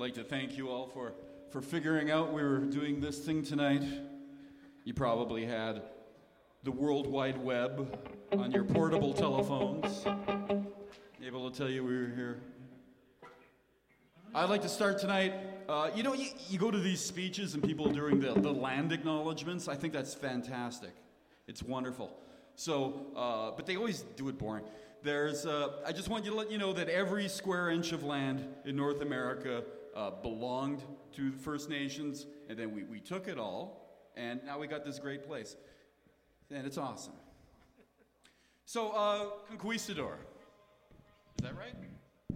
like to thank you all for figuring out we were doing this thing tonight. You probably had the World Wide Web on your portable telephones, able to tell you we were here. I'd like to start tonight. You go to these speeches and people doing the land acknowledgements. I think that's fantastic. It's wonderful. So, but they always do it boring. I just want you to let you know that every square inch of land in North America belonged to the First Nations, and then we took it all, and now we got this great place. And it's awesome. So, Conquistador. Is that right?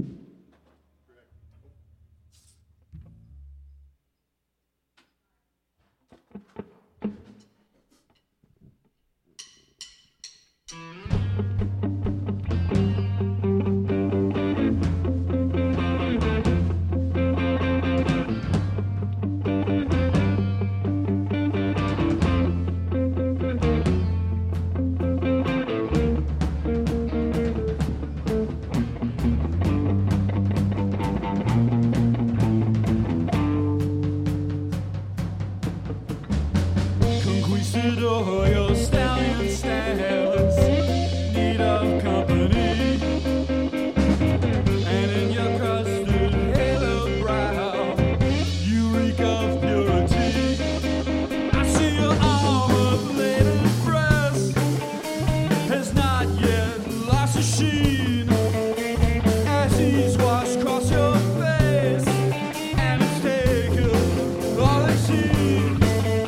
Your stallion stands, need of company, and in your crusted halo brow, you reek of purity. I see your armor-plated breast has not yet lost a sheen as he's washed across your face, and it's taken all it's seen.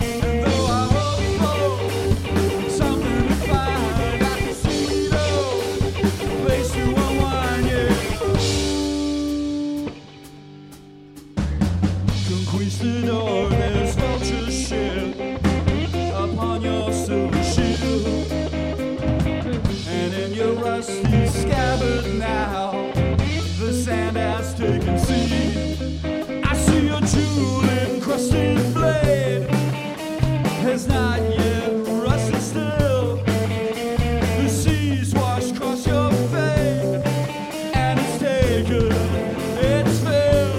Conquistador, there's vulture shit upon your silver shield, and in your rusty scabbard now, the sand has taken seed. I see your jewel-encrusted blade has not yet rusted still. The seas wash across your face, and it's taken its fill.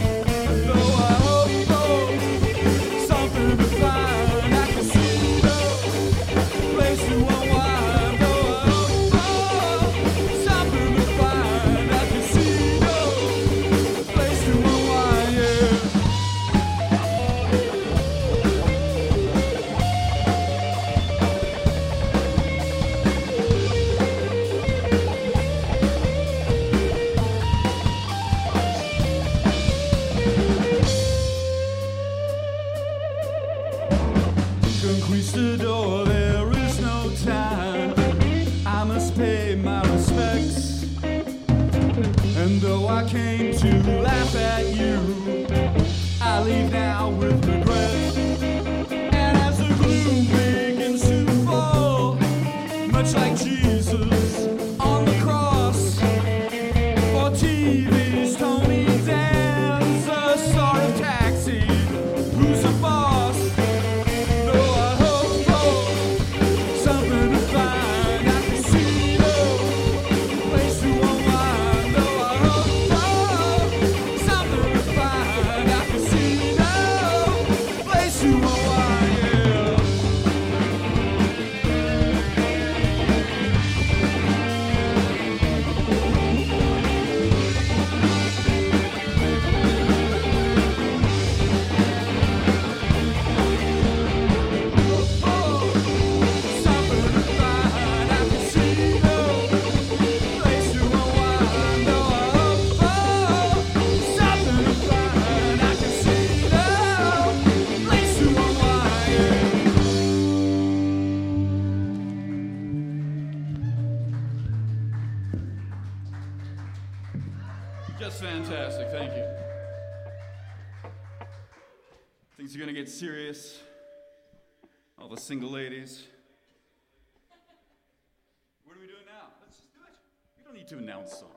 Conquistador, there is no time. I must pay my respects. And though I came to laugh at you, I leave now with regret. And as the gloom begins to fall, much like Jesus on the cross, or TV's Tony Dan's a sort of taxi, who's the boss? Just fantastic, thank you. Things are gonna get serious. All the single ladies. What are we doing now? Let's just do it. We don't need to announce songs.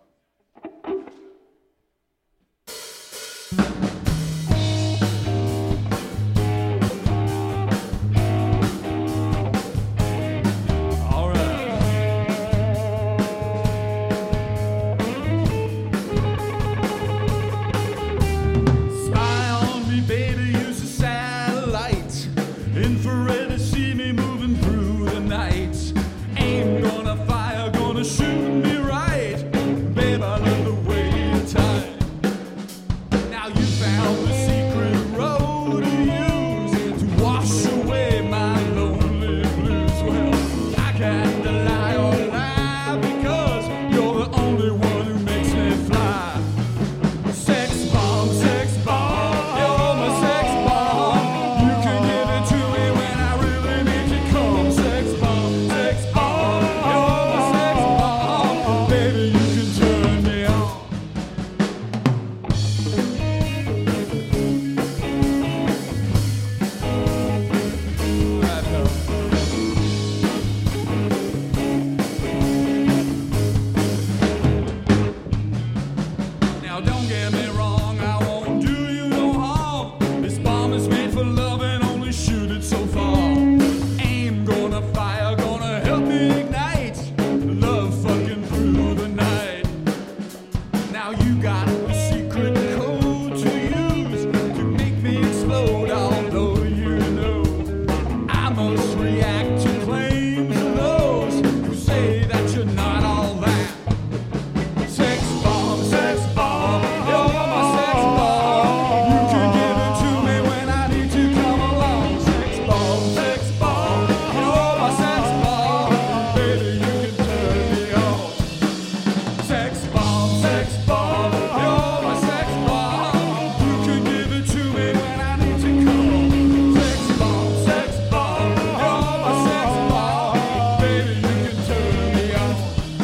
don't get me wrong, I won't do you no harm. This bomb is made for love and only shoot it so far. Aim, gonna fire, gonna help me ignite. Love fucking through the night. Now you got the secret code to use to make me explode, although you know I must react to claims of those who say that you're not all that. Sex bomb, you're my sex bomb. You can give it to me when I need to come along. Sex bomb, you're my sex bomb. Baby, you can turn me on. Sex bomb, you're my sex bomb. You can give it to me when I need to come on. Sex bomb, you're my sex bomb. Baby, you can turn me on.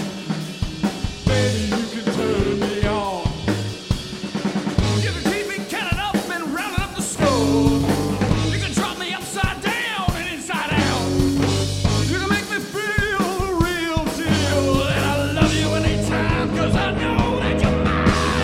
Baby, you can turn me on. You can keep me counting up and rounding up the score. You can drop me upside down and inside out. You can make me feel the real deal. And I love you anytime, 'cause I know that you're mine.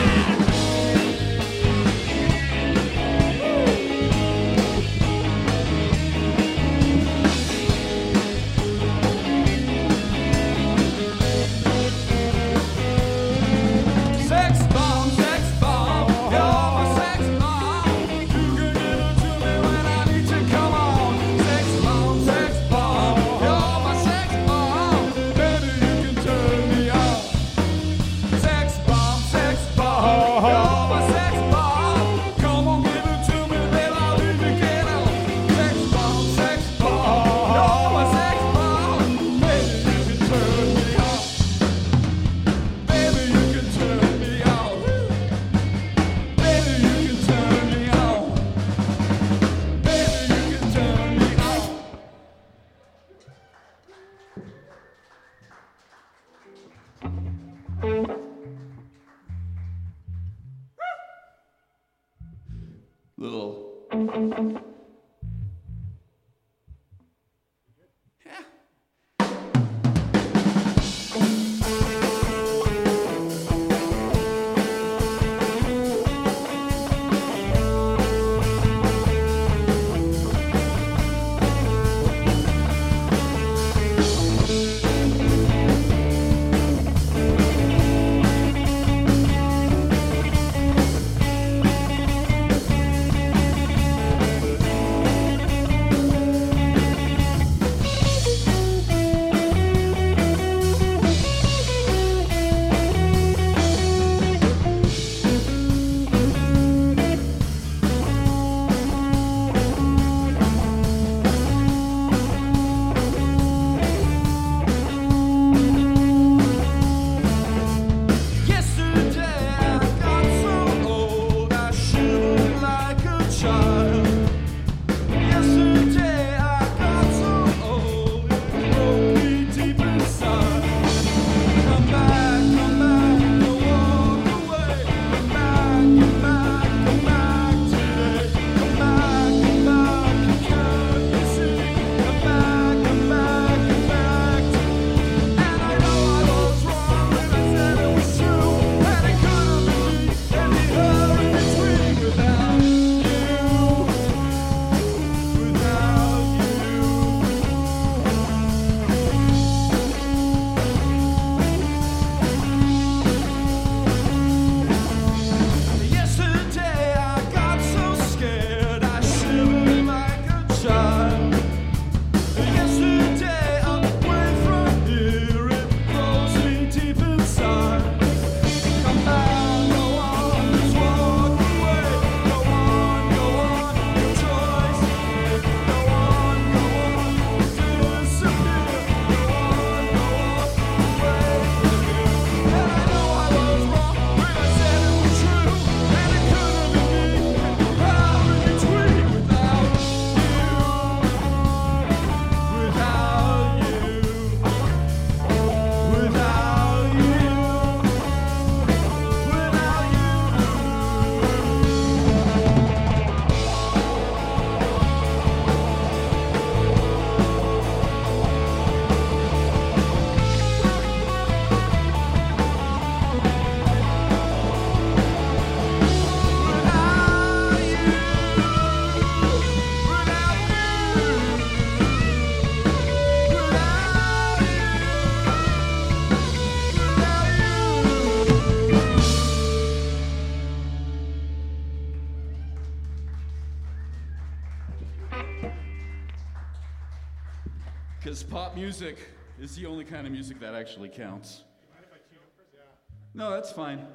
Sex bomb, you're my sex bomb. You can give it to me when I need to come on. Sex bomb, you're my sex bomb. Baby, you can turn me on. Sex bomb, you're my sex bomb. Come on, give it to me, baby, I'll leave you get on. Sex bomb, you're my sex bomb. Baby, you can turn me on. Baby, you can turn me on. Baby, you can turn me on. Baby, you can turn me on. Little. Yeah. Because pop music is the only kind of music that actually counts. Mind if I tune up first? Yeah. No, that's fine.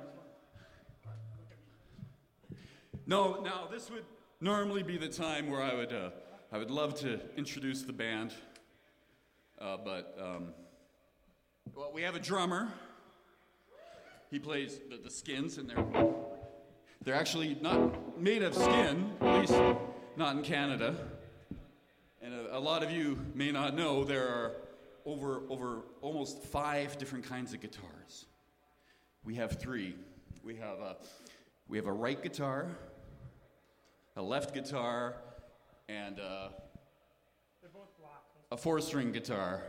No, now this would normally be the time where I would love to introduce the band, but well, we have a drummer. He plays the Skins, and they're actually not made of skin, at least not in Canada. And a lot of you may not know there are over almost 5 different kinds of guitars. We have 3. We have a right guitar, a left guitar, and They're both black. a 4-string guitar.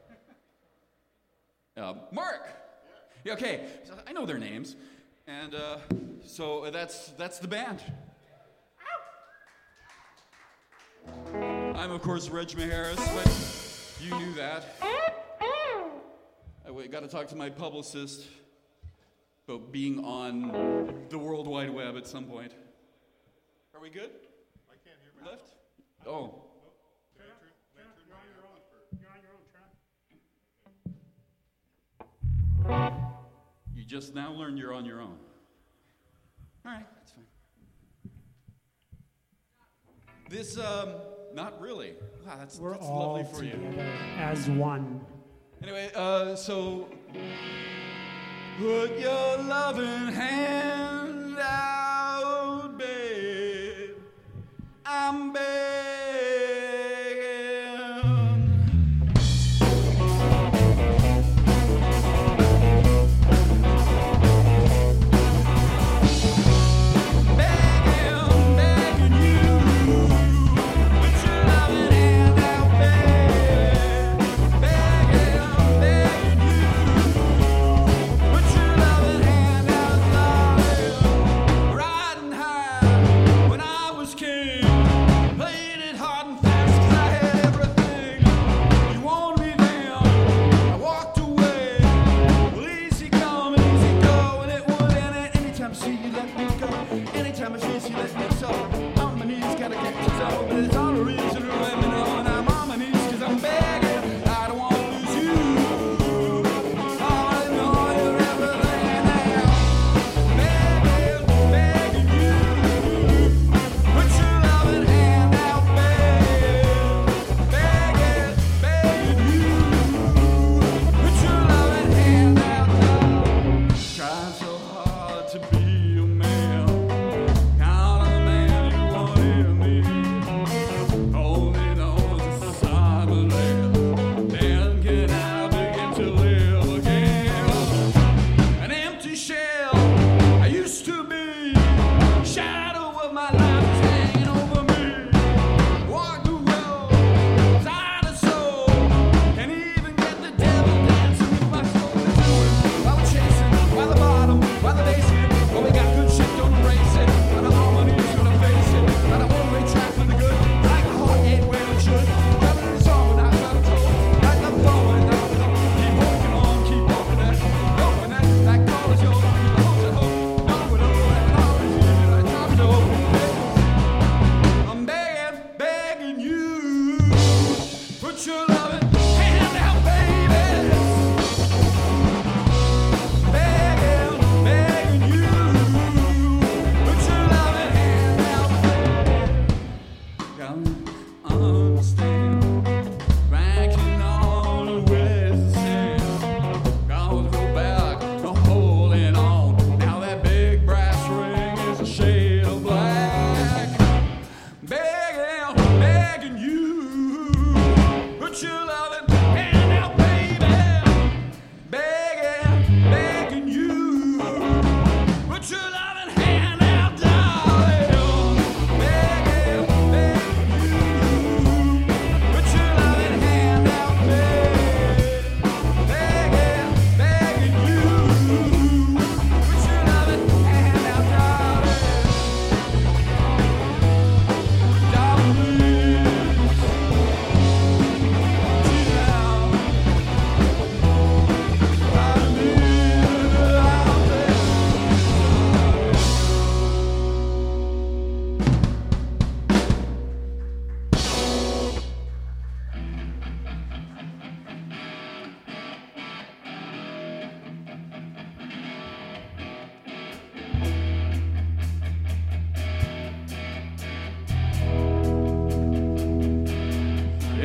Mark. Yeah, okay, so I know their names, and so that's the band. I'm of course Reg Maharis, but you knew that. I got to talk to my publicist about being on the World Wide Web at some point. Are we good? I can't hear my Left? Oh. You're on your own. You're on your own, Trent. You just now learned you're on your own. All right, that's fine. This, not really. Wow, that's all lovely for you. together as one. Anyway, so put your loving hand out, babe. I'm begging. Begging you. Put your loving hand out, babe. Begging you. Put your loving hand out,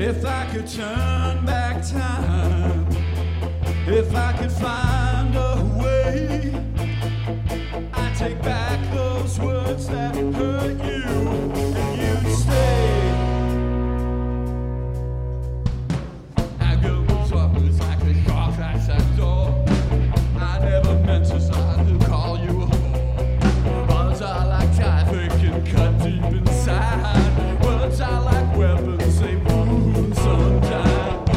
If I could turn back time, if I could find a way, I'd take back those words that hurt you, and you'd stay. I go as far as I could cross that door. I never meant to call you a whore. Words are like traffic and cut deep inside. Words are like weapons, they wound sometimes.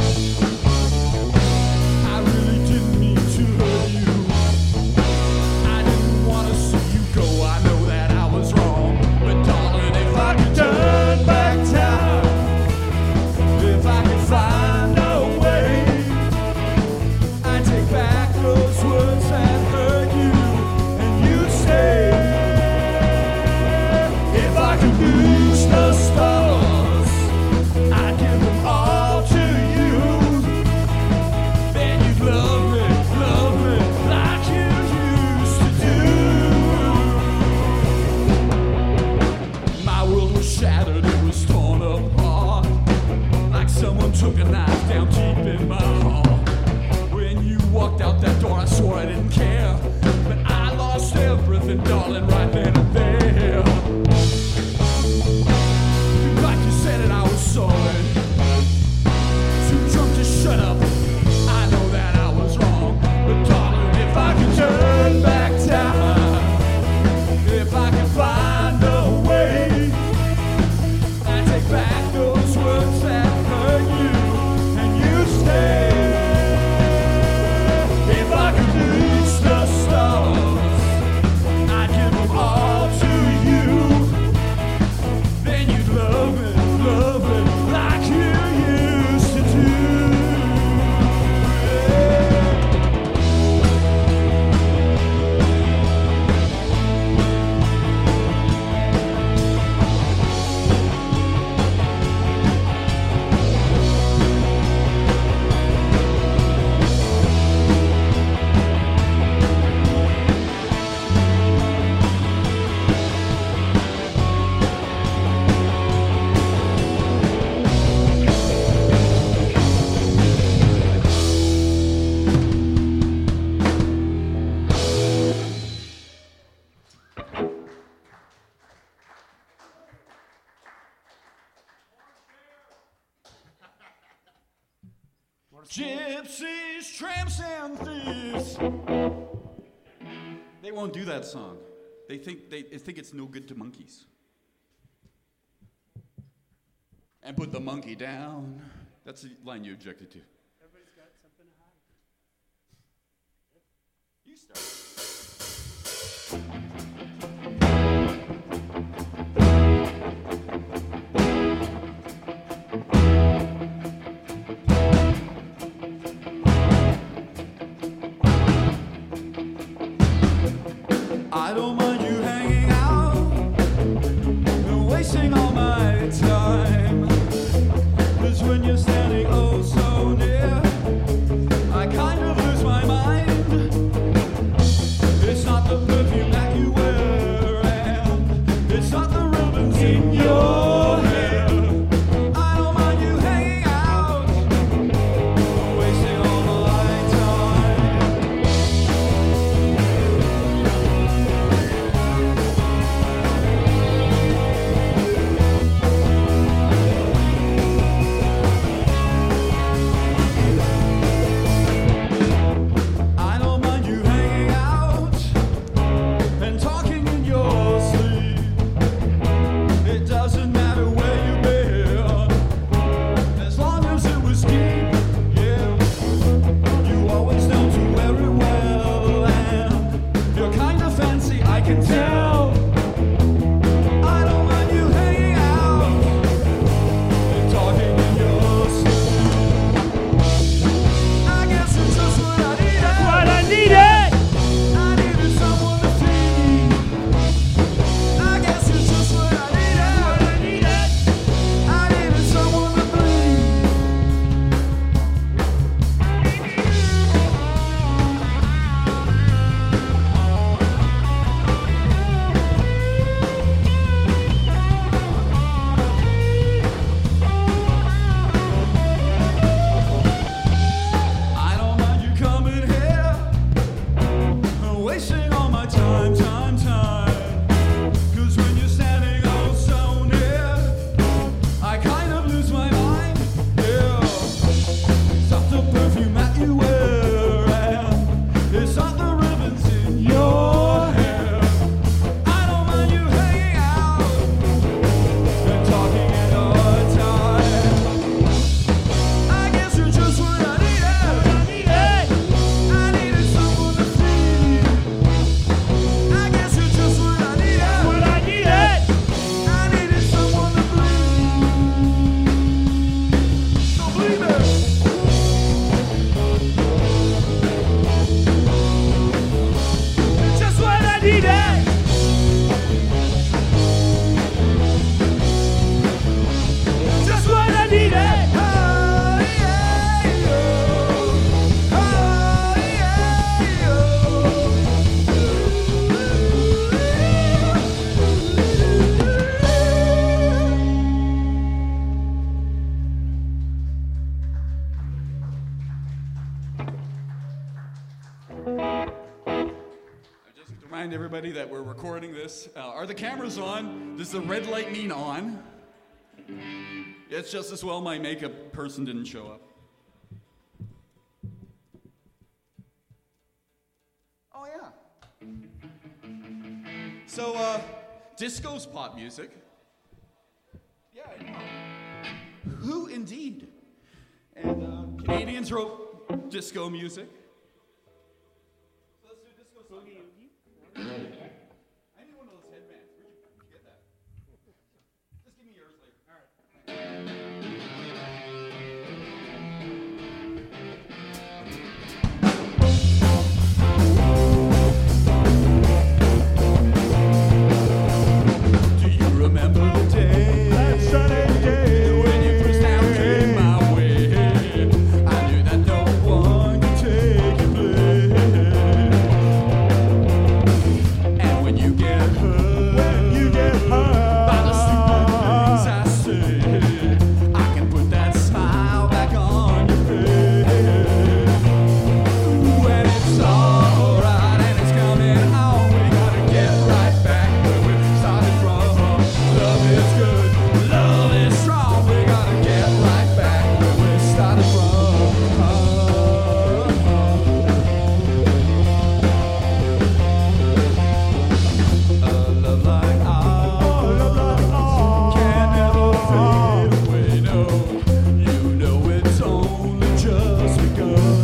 I really didn't mean to hurt you. I didn't want to see you go. I know that I was wrong. But darling, if I could turn back time, if I could find a way, I'd take back those words that hurt you, and you'd stay. If I could reach the stars, I'd give them all to you. Then you'd love me like you used to do. My world was shattered, it was torn apart, like someone took a knife down deep in my heart. When you walked out that door, I swore I didn't care, but I lost everything, darling, right then and there. Like you said it, I was sorry. Too drunk to shut up. I know that I was wrong, but darling, if I could turn back time, if I could find a way, I'd take back those words that hurt you, and you'd stay. If I could reach the stars, I'd give them all to you. Then you'd love me like you used to do. Gypsies, tramps, and thieves. They won't do that song. They think it's no good to monkeys. And put the monkey down. That's the line you objected to. Everybody's got something to hide. You start. I don't mind you hanging out and wasting all my time. 'Cause when you're standing oh so near, I kind of lose my mind. It's not the perfume that you wear, and it's not the ribbons in your hair. I don't mind you hanging out, wasting all my time. I don't mind you hanging out that we're recording this. Are the cameras on? Does the red light mean on? It's just as well my makeup person didn't show up. Oh, yeah. So, disco's pop music. Yeah, I know. Who indeed? And Canadians wrote disco music. So let's do disco song. I need one of those headbands. Where'd you get that? Just give me yours later. All right. Remember the day, that sunny day, when you first now came my way. I knew that no one could take your place. And when you get hurt by the stupid things I say, I can put that smile back on your face. When it's alright and it's coming on, we gotta get right back where we started from. Love is good, love is strong. We gotta get right back where we started from. A love like ours can never fade away. No, you know it's only just begun.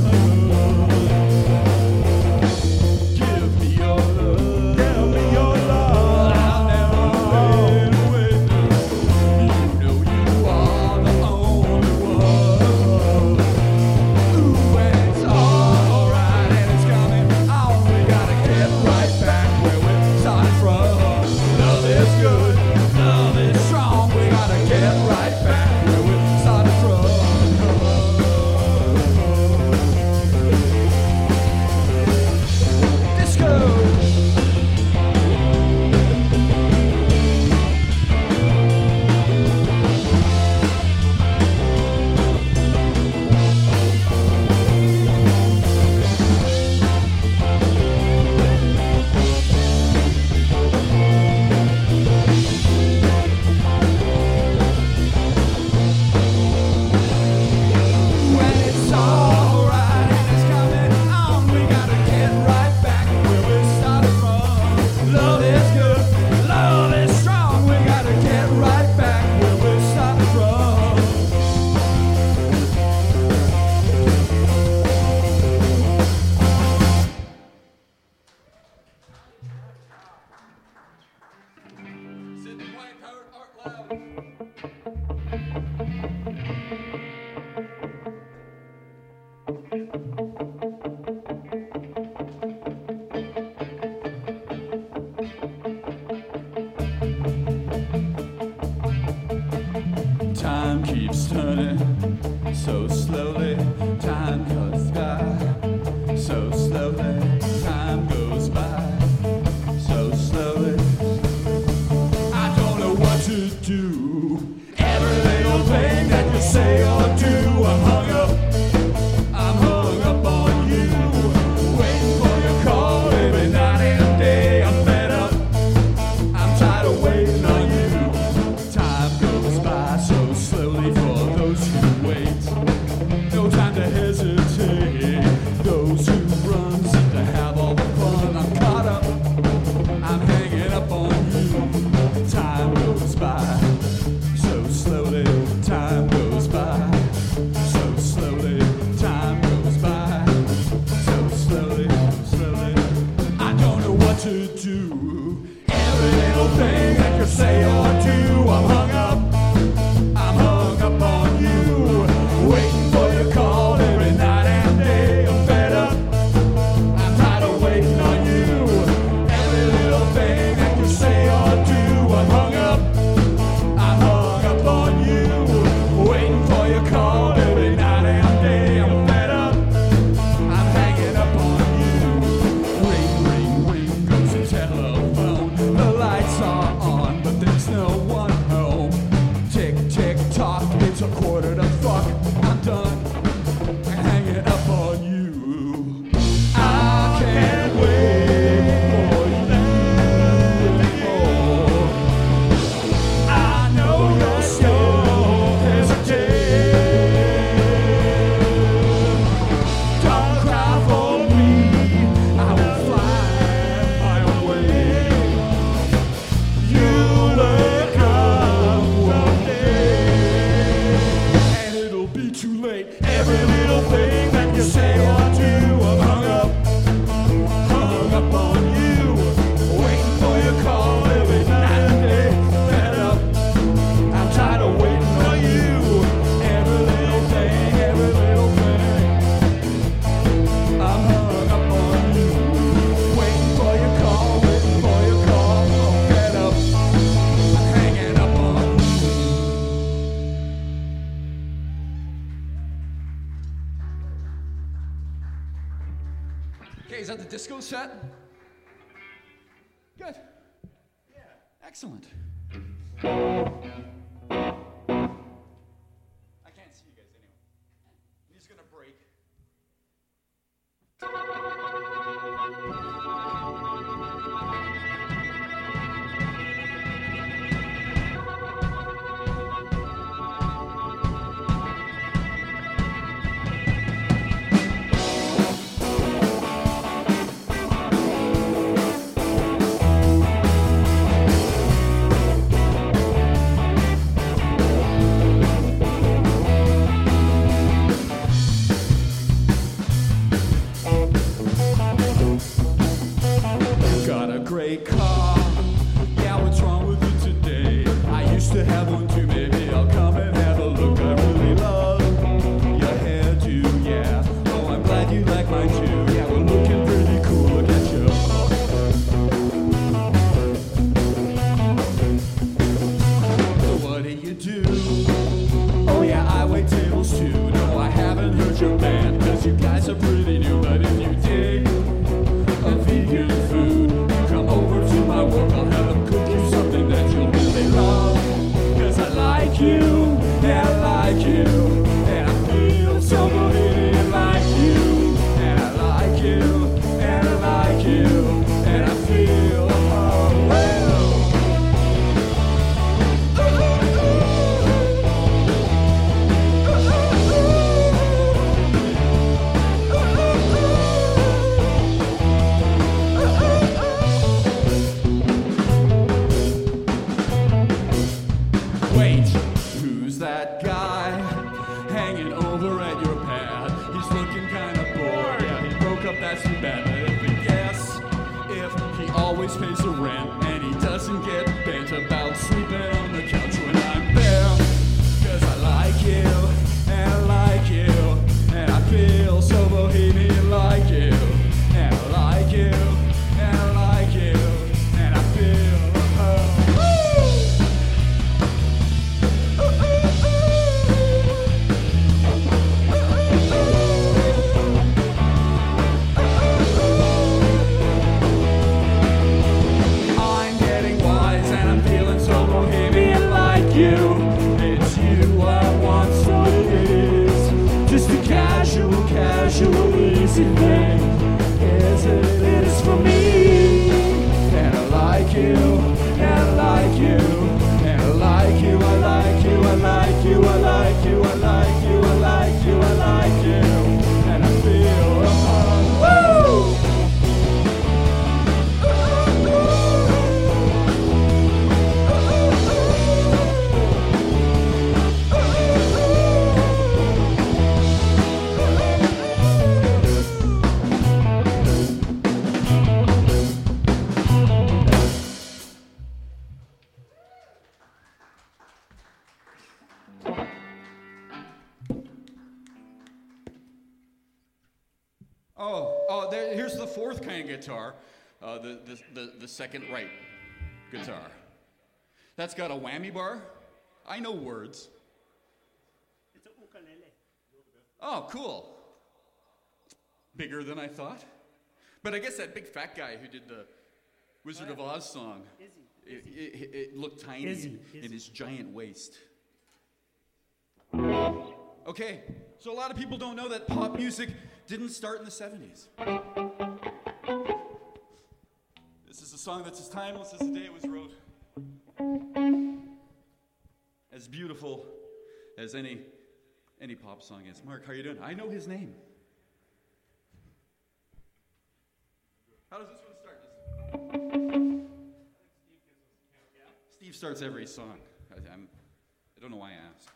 Give me your love, give me your love. I'll never fade away. You know you are the only one. Ooh, when it's alright and it's coming on, we gotta get right back where we started from. Love is good, love is strong. We gotta get right back where we started from. Disco. When it's alright and it's coming on, we gotta get right back where we started from. Love is good, love is strong. We gotta get right back where we started from. Sydney White, Howard Art Loud. Time keeps turning so slowly. Time goes by so slowly. Time goes by so slowly. I don't know what to do. Every little thing that you say or do, I'm hung up on you. Waiting for your call every night and day. I'm fed up, I'm tired of waiting on you. Time goes by so slowly for those who wait. No time to hesitate. Those who run seem to have all the fun. I'm caught up, I'm hanging up on you. Time goes by so slowly. Time goes by so slowly. Time goes by so slowly, slowly. I don't know what to do. Every little thing that you say or do, I'm hung up on you. Waiting for your call every night and day. I'm fed up, I'm tired of waiting on you. Every little thing that you say or do, I'm hung up on you. Waiting for your call every night and day. I'm fed up, I'm hanging up on you. Ring, ring, ring goes the telephone. The lights are on, but there's no one home. is that the disco set? Good. Yeah. Excellent. I can't see you guys anyway. He's gonna break. Great car, yeah, what's wrong with it today? I used to have one too, maybe I'll come and have a look. I really love your hairdo, yeah. Oh, I'm glad you like mine too. Yeah, we're looking pretty cool, look at you. So what do you do? Oh yeah, I wait tables too. No, I haven't heard your band, cause you guys are pretty new. But if you dig a vegan food, over to my work, I'll have them cook you something that you'll really love. Cause I like you, and I like you, and I feel so bohemian like you. And I like you, and I like you, and I feel, oh well. Wait, who's that guy hanging over at your pad? He's looking kind of bored. Yeah, he broke up, that's too bad. But if we guess, if he always pays the rent and he doesn't get bent about sleeping on the couch when I'm there. Cause I like you, and I like you, and I feel so bohemian like you. And I like you, and I like you, and I feel, it's you I want, so it is. Just a casual, easy thing. Is it is for me. And I like you, and I like you, and I like you, I like you, I like you, I like you, I like you, I like you, I like you, and I feel, woo! Here's the fourth kind of guitar, the second right guitar. That's got a whammy bar. I know words. It's a ukulele. Oh, cool. Bigger than I thought. But I guess that big fat guy who did the Wizard of Oz song, it looked tiny in his giant waist. Okay, so a lot of people don't know that pop music didn't start in the 70s. This is a song that's as timeless as the day it was wrote. As beautiful as any pop song is. Mark, how are you doing? I know his name. How does this one start? Steve starts every song. I don't know why I asked.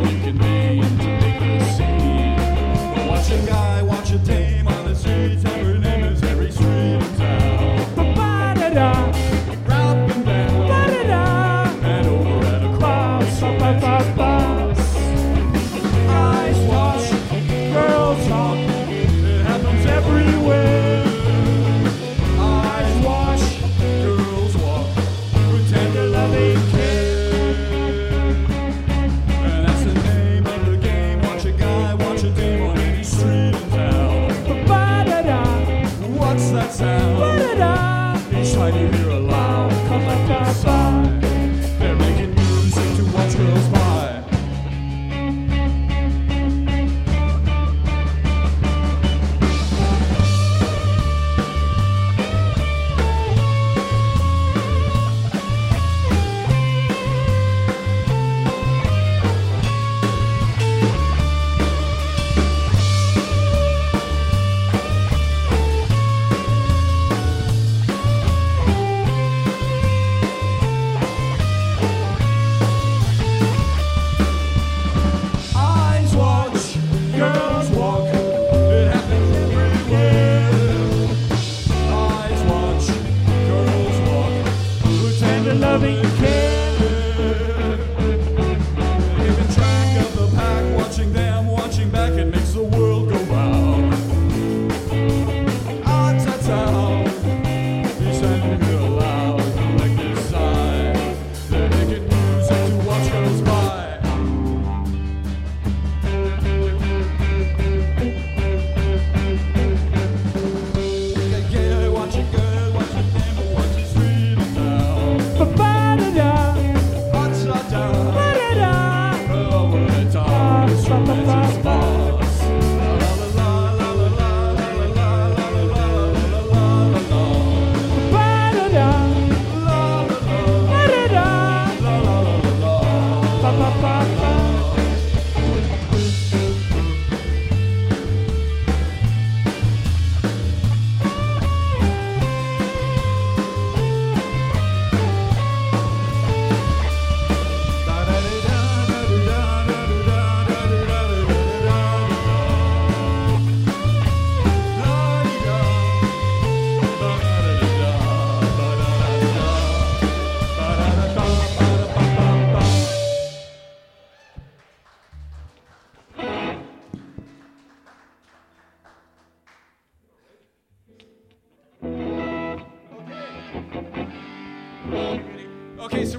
Watch a dame on the streets.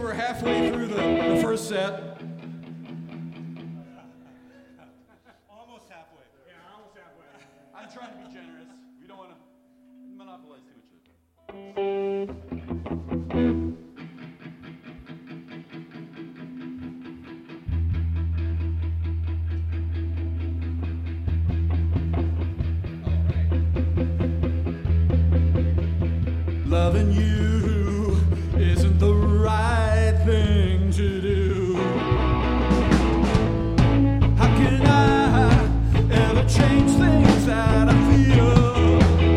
we're halfway through the first set. Almost halfway. Yeah, almost halfway. I'm trying to be generous. We don't want to monopolize too much of it. Loving you isn't the right thing to do. How can I ever change things that I feel?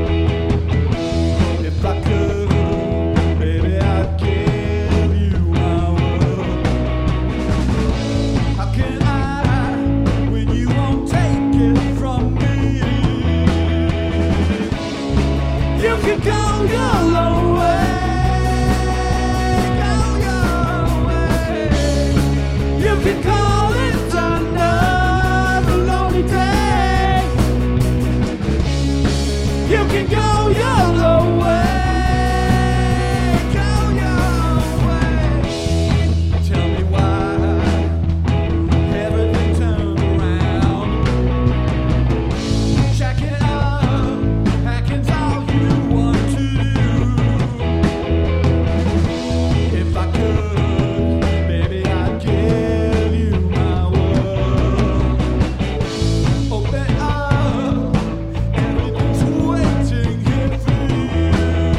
If I could, baby, I'd give you my world. How can I when you won't take it from me? You can go your own way. You can call it another lonely day. You can go your own way. Go your way. Tell me why everything turned around. Check it up, hacking's all you want to do. If I could, baby, I'd give you my world. Open up, everything's waiting here for you.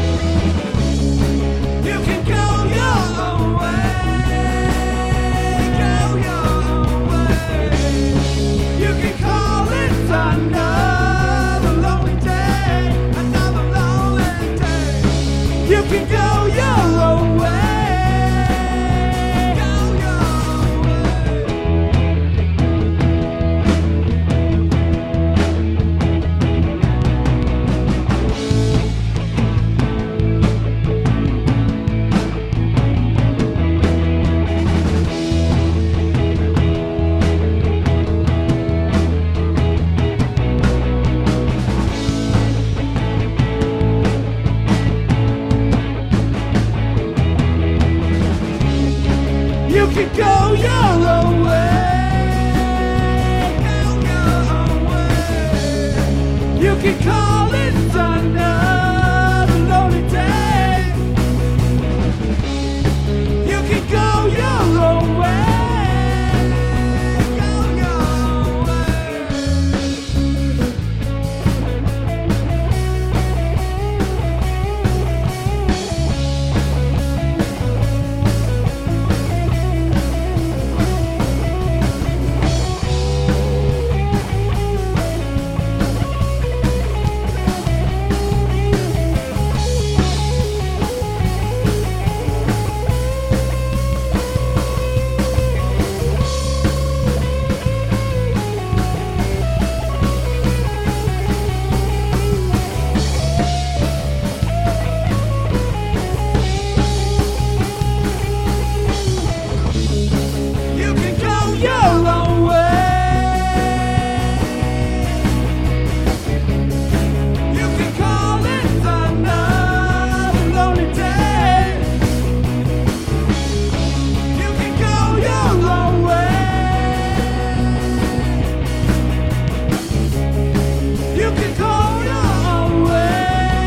You can go your own way, go your own way. You can call it another lonely day, another lonely day. You can go your own way. You can go your own way. Go your own way. You can call it another lonely day. You can go your own way. Go your own way. You can go your own way. You can call it another lonely day. You can go your own way. You can call your own way.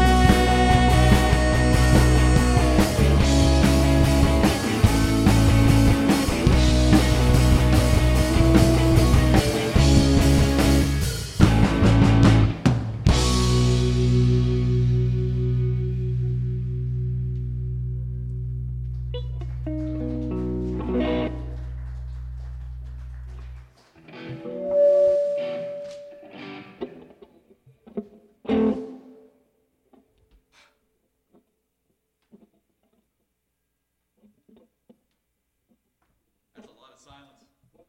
That's a lot of silence.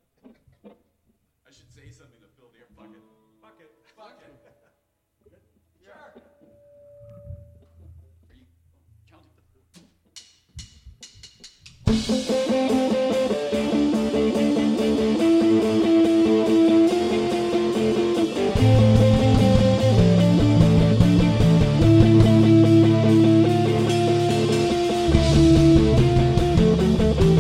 I should say something to fill the air. Fuck it. Fuck it. Fuck it. Sure. Are you counting the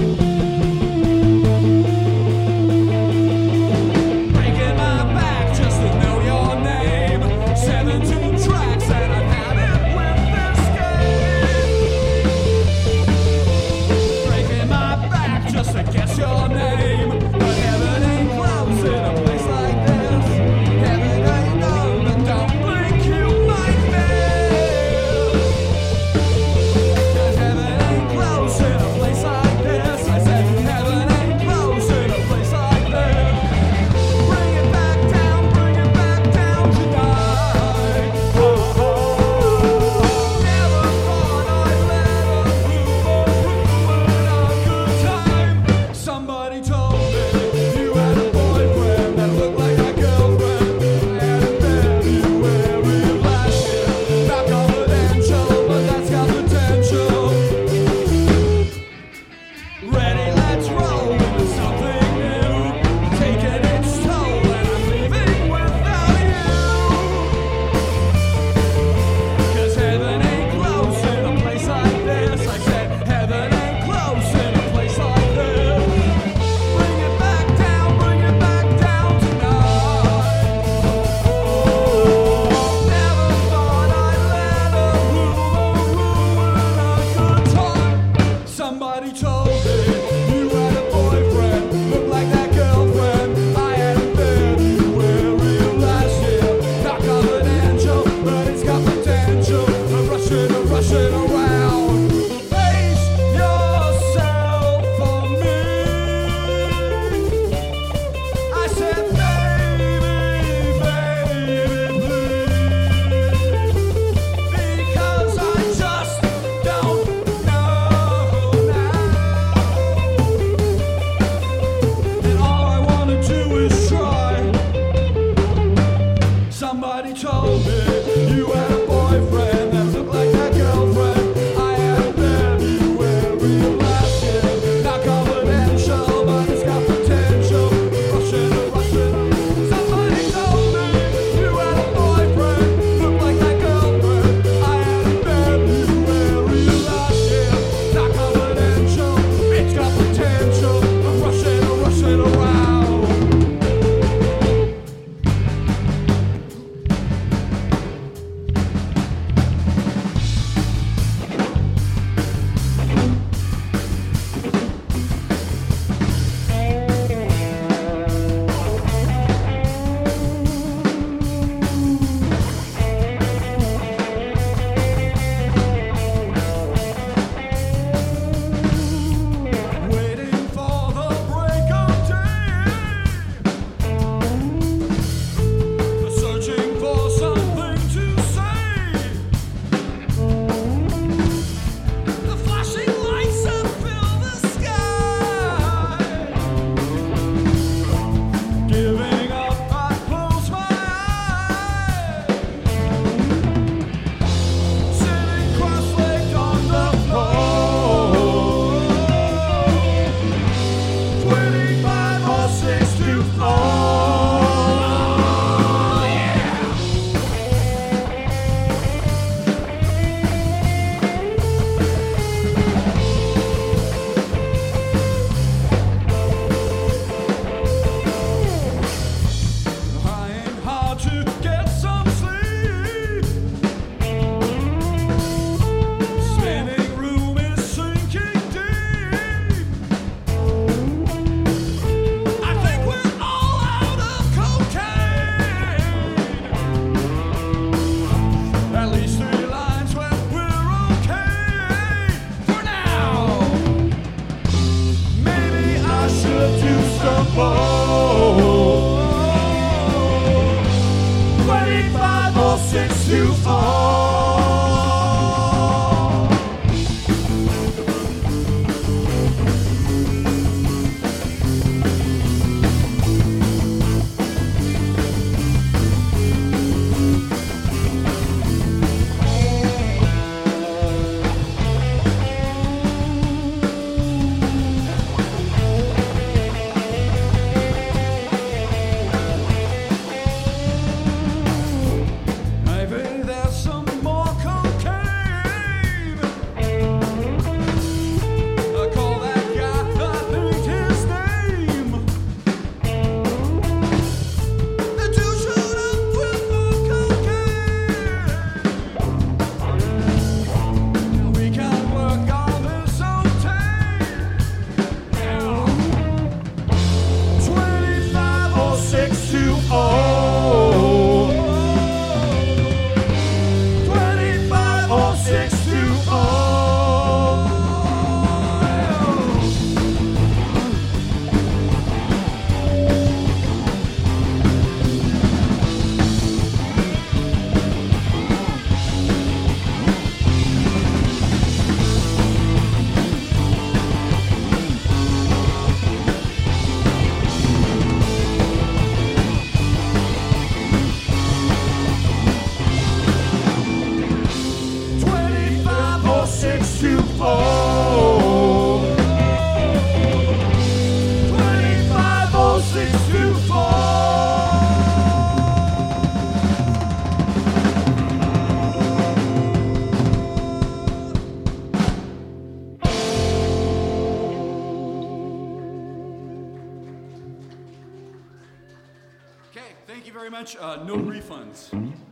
Okay, thank you very much. No refunds.